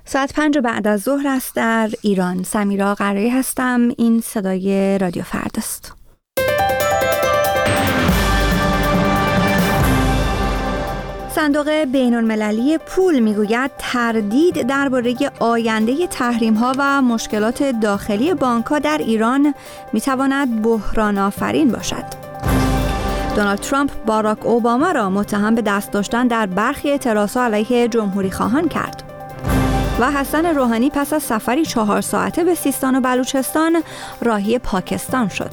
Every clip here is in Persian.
ساعت 5 بعد از ظهر است در ایران. سمیرا قرایی هستم. این صدای رادیو فرداست. صندوق بین‌المللی پول میگوید تردید درباره آینده تحریم‌ها و مشکلات داخلی بانک‌ها در ایران میتواند بحران آفرین باشد. دونالد ترامپ باراک اوباما را متهم به دست داشتن در برخی اعتراضات علیه جمهوری خواهان کرد. و حسن روحانی پس از سفری 4 ساعته به سیستان و بلوچستان راهی پاکستان شد.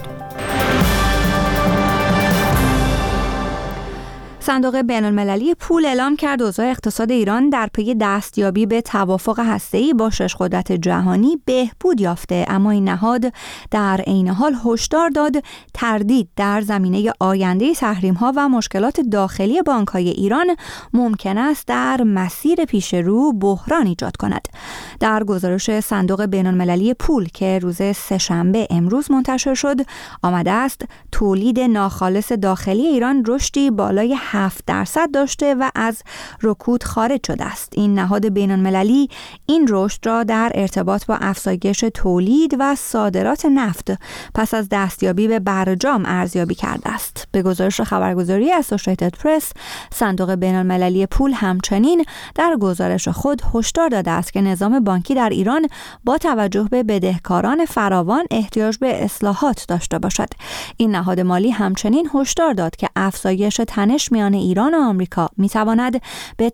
صندوق بین‌المللی پول اعلام کرد اوضاع اقتصاد ایران در پی دستیابی به توافق هسته‌ای با 6 قدرت جهانی بهبود یافته، اما این نهاد در عین حال هشدار داد تردید در زمینه آینده تحریم‌ها و مشکلات داخلی بانک‌های ایران ممکن است در مسیر پیش رو بحران ایجاد کند. در گزارش صندوق بین‌المللی پول که روز سه‌شنبه امروز منتشر شد، آمده است تولید ناخالص داخلی ایران رشدی بالای 7% داشته و از رکود خارج شده است. این نهاد بین‌المللی این رشد را در ارتباط با افزایش تولید و صادرات نفت پس از دستیابی به برجام ارزیابی کرده است. به گزارش خبرگزاری اسوسییتد پرس، صندوق بین‌المللی پول همچنین در گزارش خود هشدار داده است که نظام بانکی در ایران با توجه به بدهکاران فراوان احتیاج به اصلاحات داشته باشد. این نهاد مالی همچنین هشدار داد که افزایش تنش میان ایران و آمریکا میتواند به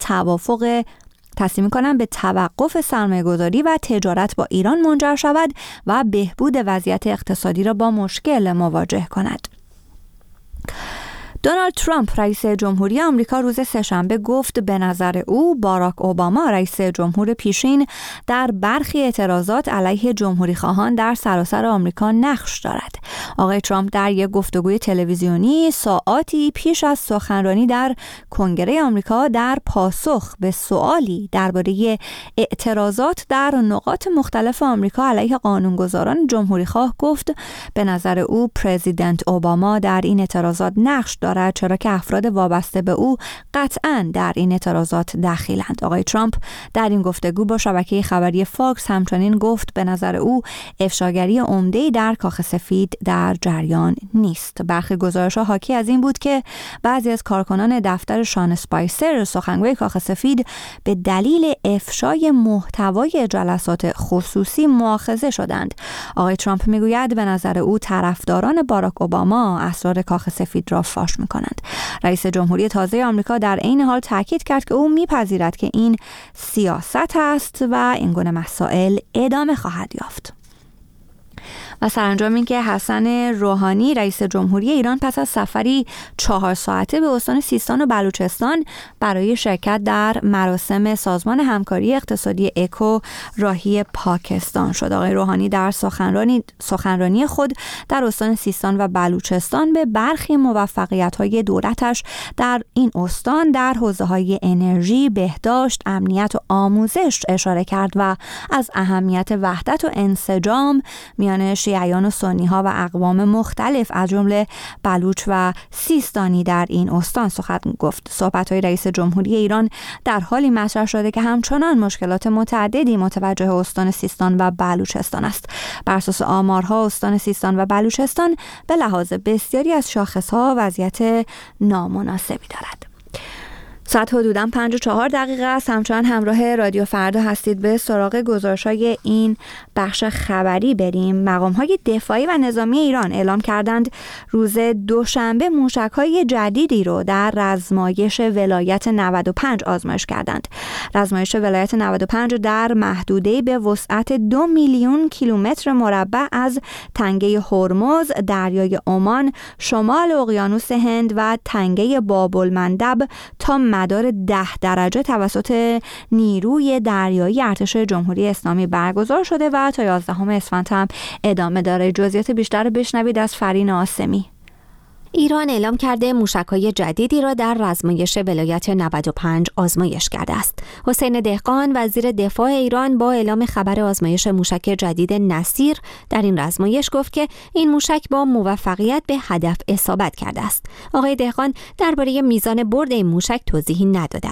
به توقف سرمایه‌گذاری و تجارت با ایران منجر شود و بهبود وضعیت اقتصادی را با مشکل مواجه کند. دونالد ترامپ رئیس جمهوری آمریکا روز سه‌شنبه گفت به نظر او باراک اوباما رئیس جمهور پیشین در برخی اعتراضات علیه جمهوری خواهان در سراسر آمریکا نقش دارد. آقای ترامپ در یک گفتگوی تلویزیونی ساعاتی پیش از سخنرانی در کنگره آمریکا در پاسخ به سوالی درباره اعتراضات در نقاط مختلف آمریکا علیه قانونگذاران جمهوری خواه گفت به نظر او پرزیدنت اوباما در این اعتراضات نقش دارد، چرا که افراد وابسته به او قطعاً در این اعتراضات دخیلند. آقای ترامپ در این گفتگو با شبکه خبری فاکس همچنین گفت به نظر او افشاگری عمده‌ای در کاخ سفید در جریان نیست. برخی گزارش‌ها حاکی از این بود که بعضی از کارکنان دفتر شان اسپایسر سخنگوی کاخ سفید به دلیل افشای محتوای جلسات خصوصی مؤاخذه شدند. آقای ترامپ میگوید به نظر او طرفداران باراک اوباما اسرار کاخ سفید را فاش می‌کنند. رئیس جمهوری تازه آمریکا در عین حال تاکید کرد که او می‌پذیرد که این سیاست است و این گونه مسائل ادامه خواهد یافت. و سرانجام این که حسن روحانی رئیس جمهوری ایران پس از سفری 4 ساعته به استان سیستان و بلوچستان برای شرکت در مراسم سازمان همکاری اقتصادی اکو راهی پاکستان شد. آقای روحانی در سخنرانی خود در استان سیستان و بلوچستان به برخی موفقیت‌های دولتش در این استان در حوزه‌های انرژی، بهداشت، امنیت و آموزش اشاره کرد و از اهمیت وحدت و انسجام میان شیعیان و سنی‌ها و اقوام مختلف از جمله بلوچ و سیستانی در این استان سخن گفت. صحبت‌های رئیس جمهوری ایران در حالی مطرح شده که همچنان مشکلات متعددی متوجه استان سیستان و بلوچستان است. بر اساس آمارها استان سیستان و بلوچستان به لحاظ بسیاری از شاخص‌ها وضعیت نامناسبی دارد. ساعت حدوداً 5:04 است. همچنان همراه رادیو فردا هستید. به سراغ گزارش‌های این بخش خبری بریم. مقام‌های دفاعی و نظامی ایران اعلام کردند روز دوشنبه موشک‌های جدیدی رو در رزمایش ولایت 95 آزمایش کردند. رزمایش ولایت 95 در محدوده‌ای به وسعت 2 میلیون کیلومتر مربع از تنگه هرمز، دریای عمان، شمال اقیانوس هند و تنگه باب‌المندب تا مدار 10 درجه توسط نیروی دریایی ارتش جمهوری اسلامی برگزار شده و تا 11 اسفند هم ادامه داره. جزئیات بیشتر بشنوید از فرین آسمی. ایران اعلام کرده موشک‌های جدیدی را در رزمایش ولایت 95 آزمایش کرده است. حسین دهقان وزیر دفاع ایران با اعلام خبر آزمایش موشک جدید نصیر در این رزمایش گفت که این موشک با موفقیت به هدف اصابت کرده است. آقای دهقان درباره میزان برد این موشک توضیحی نداده است.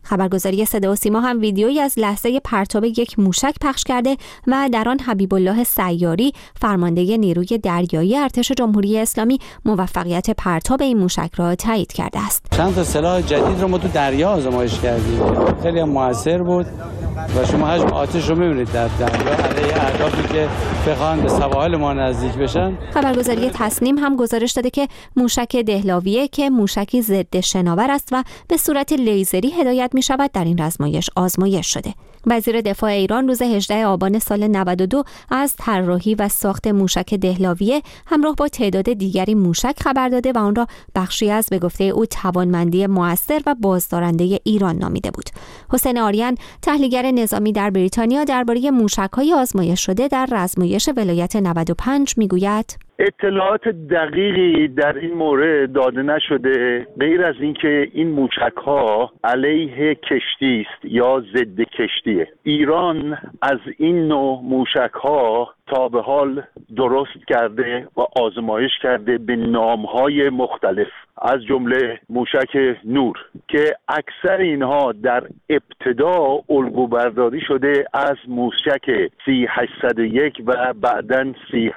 خبرگزاری صدا و سیما هم ویدیویی از لحظه پرتاب یک موشک پخش کرده و در آن حبیب الله سیاری فرمانده نیروی دریایی ارتش جمهوری اسلامی موفقیت پرتاب این موشک را تایید کرده است. چند تا سلاح جدید رو ما تو دریا آزمایش کردیم، خیلی موثر بود و شما حجم آتش رو می‌بینید در دریا علیه اهدافی که بخوان به سواحل ما نزدیک بشن. خبرگزاری تصنیم هم گزارش داده که موشک دهلاویه که موشکی ضد شناور است و به صورت لیزری هدایت می‌شود در این آزمایش شده. وزیر دفاع ایران روز 18 آبان سال 92 از طراحی و ساخت موشک دهلاویه همراه با تعداد دیگری موشک خبر داده و آن را بخشی از به گفته او توانمندی مؤثر و بازدارنده ایران نامیده بود. حسین آریان تحلیلگر نظامی در بریتانیا درباره موشک‌های آزمایش شده در رزمایش ولایت 95 میگوید: اطلاعات دقیقی در این مورد داده نشده غیر از اینکه این موشک‌ها علیه کشتی است یا ضد کشتیه. ایران از این نوع موشک‌ها تا به حال درست کرده و آزمایش کرده به نام‌های مختلف، از جمله موشک نور که اکثر اینها در ابتدا الگو برداری شده از موشک 3801 و بعداً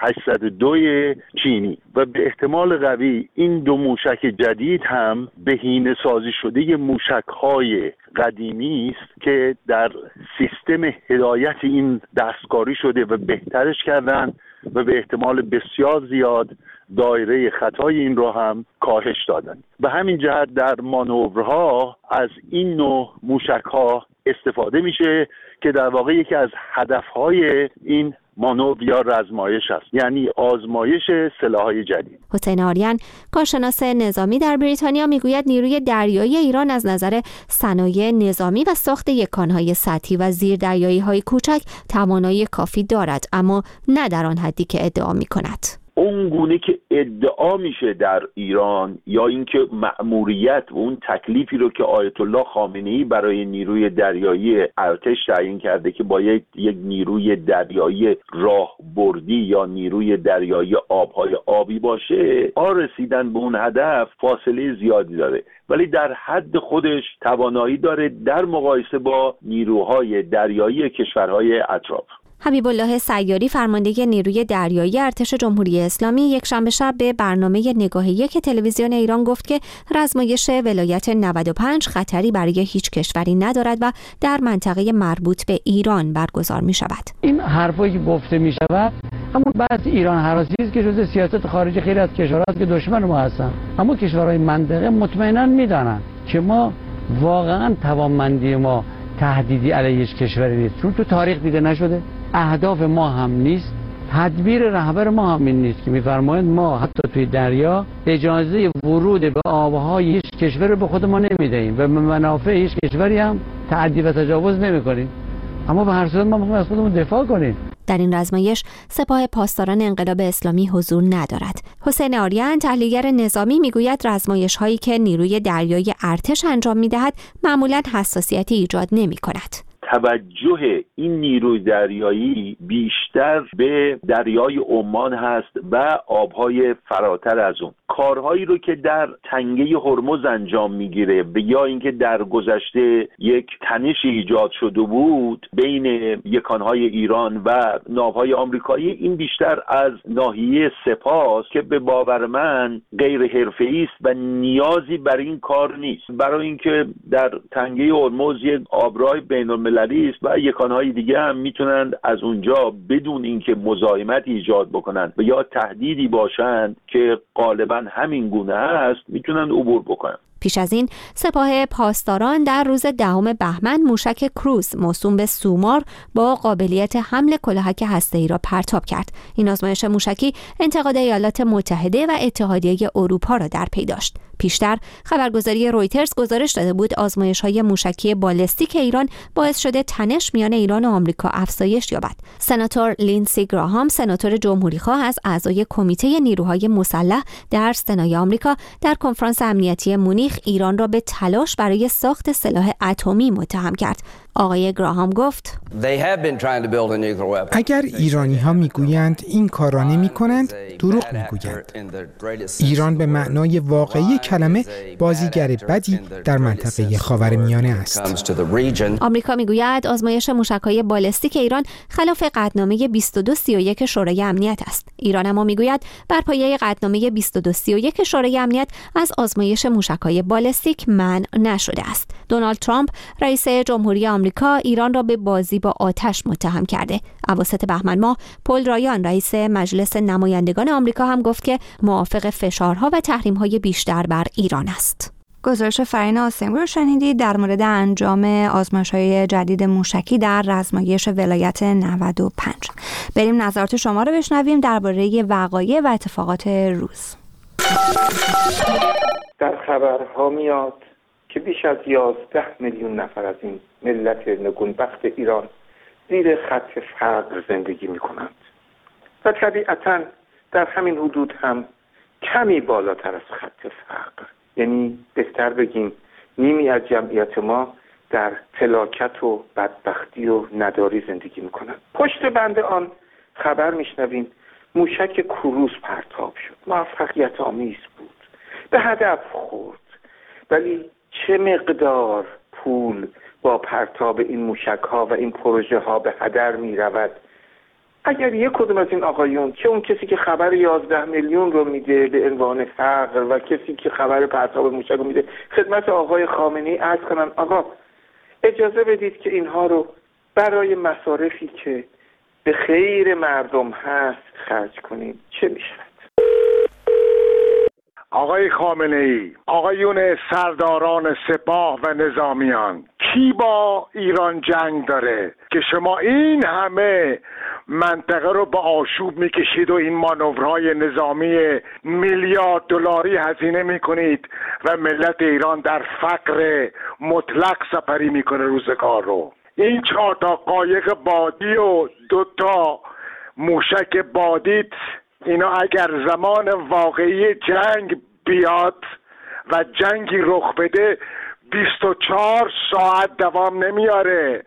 3802 چینی و به احتمال قوی این دو موشک جدید هم بهینه سازی شده موشک‌های قدیمی است که در سیستم هدایت این دستکاری شده و بهترش کردن و به احتمال بسیار زیاد دایره خطای این رو هم کاهش دادن. به همین جهت در مانورها از این نوع موشک‌ها استفاده میشه که در واقع یکی از هدفهای این مانور یا رزمایش است، یعنی آزمایش سلاح‌های جدید. حسین آریان کارشناس نظامی در بریتانیا میگوید نیروی دریایی ایران از نظر صنایع نظامی و ساخت یکانهای سطحی و زیردریایی‌های کوچک توانایی کافی دارد، اما نه در آن حدی که ادعا می‌کند. اون گونه که ادعا میشه در ایران یا اینکه مأموریت و اون تکلیفی رو که آیت الله خامنه‌ای برای نیروی دریایی ارتش تعیین کرده که باید یک نیروی دریایی راهبردی یا نیروی دریایی آبهای آبی باشه، رسیدن به اون هدف فاصله زیادی داره، ولی در حد خودش توانایی داره در مقایسه با نیروهای دریایی کشورهای اطراف. حبیب الله سیاری فرمانده نیروی دریایی ارتش جمهوری اسلامی یکشنبه شب به برنامه نگاه یک تلویزیون ایران گفت که رزمایش ولایت 95 خطری برای هیچ کشوری ندارد و در منطقه مربوط به ایران برگزار می شود. این حرفایی که گفته می شود همون بحث ایران هراسی است که جزء سیاست خارجی خیلی از کشورها که دشمن ما هستن، اما کشورهای منطقه مطمئنا میدانند که ما واقعا توانمندی ما تهدیدی علیه هیچ کشوری نیست، چون تو تاریخ دیده نشده، اهداف ما هم نیست، تدبیر رهبر ما هم این نیست که میفرمایند ما حتی توی دریا اجازه ورود به آبهای هیچ کشور رو به خود ما نمیدهیم و به منافع هیچ کشوری هم تعدی و تجاوز نمیکنیم، اما به هر صورت ما میخوایم از خودمون دفاع کنیم. در این رزمایش سپاه پاسداران انقلاب اسلامی حضور ندارد. حسین آریان تحلیلگر نظامی میگوید رزمایش هایی که نیروی دریایی ارتش انجام میدهد معمولا حساسیتی ایجاد نمیکند. توجه این نیروی دریایی بیشتر به دریای عمان هست و آبهای فراتر از اون. کارهایی رو که در تنگه هرمز انجام میگیره و یا اینکه در گذشته یک تنشی ایجاد شده بود بین یکانهای ایران و ناوهای آمریکایی، این بیشتر از ناحیه سپاه که به باور من غیر حرفه‌ای است و نیازی بر این کار نیست، برای اینکه در تنگه هرمز یک آبراه بین‌المللی است و یکانهای دیگه هم میتونند از اونجا بدون اینکه مزاحمت ایجاد بکنند و یا تهدیدی باشند که غالبا همین گونه است میتونن عبور بکنن. پیش از این سپاه پاسداران در روز 10 بهمن موشک کروز موسوم به سومار با قابلیت حمل کلاهک هسته‌ای را پرتاب کرد. این آزمایش موشکی انتقاد ایالات متحده و اتحادیه اروپا را در پی داشت. پیشتر خبرگزاری رویترز گزارش داده بود آزمایش‌های موشکی بالستیک ایران باعث شده تنش میان ایران و آمریکا افزایش یابد. سناتور لینسی گراهام، سناتور جمهوری‌خواه از اعضای کمیته نیروهای مسلح در سنای آمریکا، در کنفرانس امنیتی مونیخ ایران را به تلاش برای ساخت سلاح اتمی متهم کرد. آقای گراهام گفت: اگر ایرانی ها میگویند این کارا نمی کنند، دروغ میگویند. ایران به معنای واقعی کلمه بازیگر بدی در منطقه خاورمیانه است. آمریکا میگوید آزمایش موشک‌های بالستیک ایران خلاف قطعنامه 2231 شورای امنیت است. ایران اما میگوید بر پایه قطعنامه 2231 شورای امنیت از آزمایش موشک‌های بالستیک منع نشده است. دونالد ترامپ رئیس جمهوری آمریکا ایران را به بازی با آتش متهم کرده. اواسط بهمن ماه پل رایان رئیس مجلس نمایندگان آمریکا هم گفت که موافق فشارها و تحریم‌های بیشتر بر ایران است. گزارش فرین آسنگو رو شنیدید در مورد انجام آزمایش‌های جدید موشکی در رزمایش ولایت 95. بریم نظرات شما رو بشنویم درباره وقایع و اتفاقات روز. در خبرها میاد که بیش از 11 میلیون نفر از این ملت نگونبخت ایران زیر خط فقر زندگی میکنند و طبیعتاً در همین حدود هم کمی بالاتر از خط فقر، یعنی بهتر بگیم نیمی از جمعیت ما در فلاکت و بدبختی و نداری زندگی میکنند. پشت بند آن خبر میشنویم موشک کروز پرتاب شد، موفقیت آمیز بود، به هدف خورد، ولی چه مقدار پول با پرتاب این موشک‌ها و این پروژه ها به هدر می رود؟ اگر یک کدوم از این آقایون، چه اون کسی که خبر 11 میلیون رو میده به عنوان فقر و کسی که خبر پرتاب موشک رو میده، خدمت آقای خامنه‌ای عرض کنن آقا اجازه بدید که اینها رو برای مصارفی که به خیر مردم هست خرج کنیم، چه میشود؟ آقای خامنه‌ای، آقایون سرداران سپاه و نظامیان، کی با ایران جنگ داره که شما این همه منطقه رو به آشوب میکشید و این مانورهای نظامی میلیارد دلاری هزینه میکنید و ملت ایران در فقر مطلق سپری میکنه روزگار رو؟ این 4 تا قایق بادی و 2 تا موشک بادیت، اینا اگر زمان واقعی جنگ بیاد و جنگی رخ بده 24 ساعت دوام نمیاره.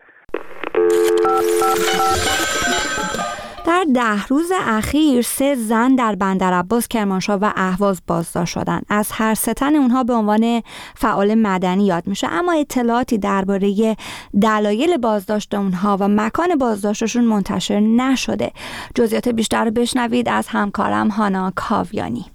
در 10 روز اخیر 3 زن در بندرعباس، کرمانشاه و اهواز بازداشت شدند. از هر 3 تن اونها به عنوان فعال مدنی یاد میشه، اما اطلاعاتی درباره دلایل بازداشت اونها و مکان بازداشتشون منتشر نشده. جزئیات بیشتر رو بشنوید از همکارم هانا کاویانی.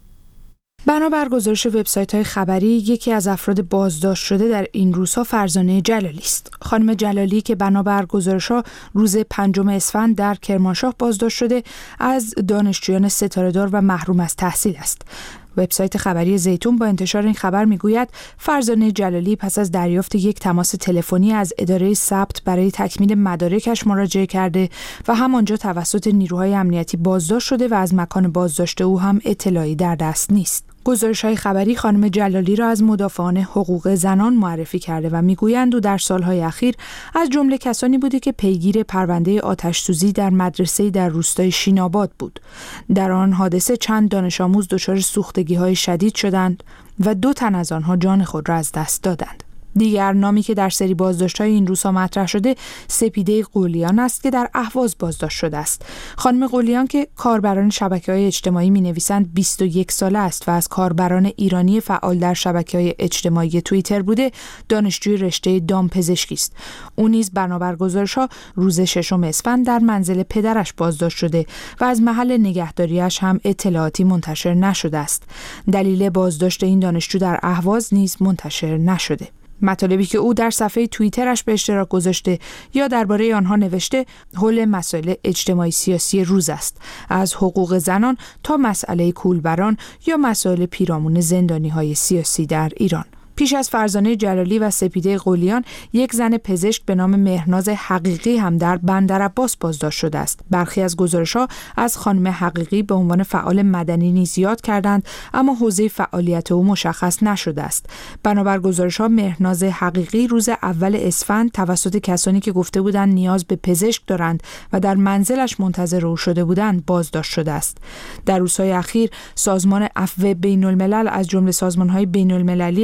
بنابر گزارش وبسایت‌های خبری، یکی از افراد بازداشت شده در این روزها فرزانه جلالی است. خانم جلالی که بنابر گزارش‌ها روز 5 اسفند در کرمانشاه بازداشت شده، از دانشجویان ستاره‌دار و محروم از تحصیل است. وبسایت خبری زیتون با انتشار این خبر میگوید فرزانه جلالی پس از دریافت یک تماس تلفنی از اداره ثبت برای تکمیل مدارکش مراجعه کرده و همانجا توسط نیروهای امنیتی بازداشت شده و از مکان بازداشت او هم اطلاعی در دست نیست. گزارش‌های خبری خانم جلالی را از مدافعان حقوق زنان معرفی کرده و میگویند او در سالهای اخیر از جمله کسانی بوده که پیگیر پرونده آتش‌سوزی در مدرسه‌ای در روستای شیناباد بود. در آن حادثه چند دانش آموز دچار سوختگی‌های شدید شدند و 2 تن از آنها جان خود را از دست دادند. دیگر نامی که در سری بازداشت‌های این روزها مطرح شده سپیده قلیان است که در اهواز بازداشت شده است. خانم قلیان که کاربران شبکه‌های اجتماعی می‌نویسند 21 ساله است و از کاربران ایرانی فعال در شبکه‌های اجتماعی توییتر بوده، دانشجوی رشته دامپزشکی است. او نیز بنابر گزارش‌ها روز 6 اسفند در منزل پدرش بازداشت شده و از محل نگهداریش هم اطلاعاتی منتشر نشده است. دلیل بازداشت این دانشجو در اهواز نیز منتشر نشده. مطالبی که او در صفحه توییترش به اشتراک گذاشته یا درباره آنها نوشته حول مسائل اجتماعی سیاسی روز است، از حقوق زنان تا مسئله کولبران یا مسائل پیرامون زندانی‌های سیاسی در ایران. پیش از فرزانه جلالی و سپیده قلیان، یک زن پزشک به نام مهرناز حقیقی هم در بندرعباس بازداشت شده است. برخی از گزارش‌ها از خانم حقیقی به عنوان فعال مدنی نیز یاد کردند، اما حوزه فعالیت او مشخص نشده است. بنابر گزارش‌ها مهرناز حقیقی روز اول اسفند توسط کسانی که گفته بودند نیاز به پزشک دارند و در منزلش منتظر او شده بودند بازداشت شده است. در روزهای اخیر سازمان عفو بین‌الملل از جمله سازمان‌های بین‌المللی مدافع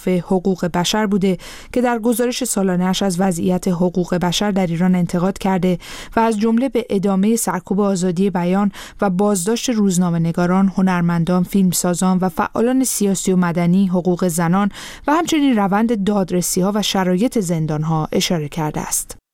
مدافع حقوق بشر بوده که در گزارش سالانه‌اش از وضعیت حقوق بشر در ایران انتقاد کرده و از جمله به ادامه سرکوب آزادی بیان و بازداشت روزنامه‌نگاران، هنرمندان، فیلمسازان و فعالان سیاسی و مدنی، حقوق زنان و همچنین روند دادرسی‌ها و شرایط زندان‌ها اشاره کرده است.